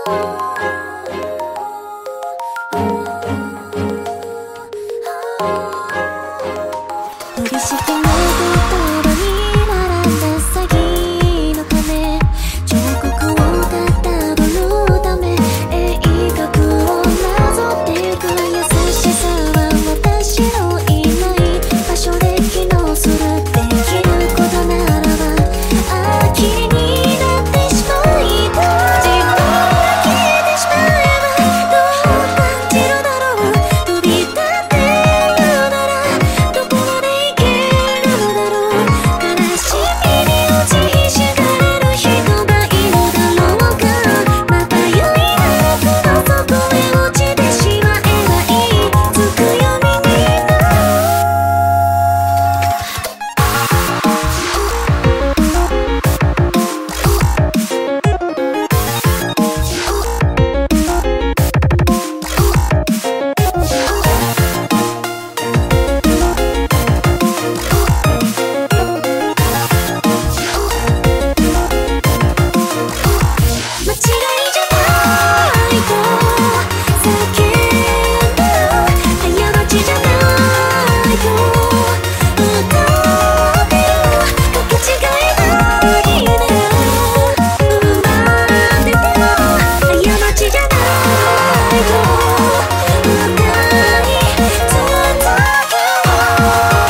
取式の言葉に習った詐欺の鐘、彫刻をたどるため鋭角をなぞってゆく。優しさは私のいない場所で機能する。できることならば気になってしまいたい。自分が消えてしまえばどう感じるだろう。飛び立ってるならどこまで行けるだろう。悲しみに落ちひしがれる人がいるだろうか。またゆいな夏の底へ落ちてしまえばいい。つくよみに間違いじゃないと叫んだら過ちじゃないと歌ってる。かけ違いないなら待ってても過ちじゃないと歌い続けよう。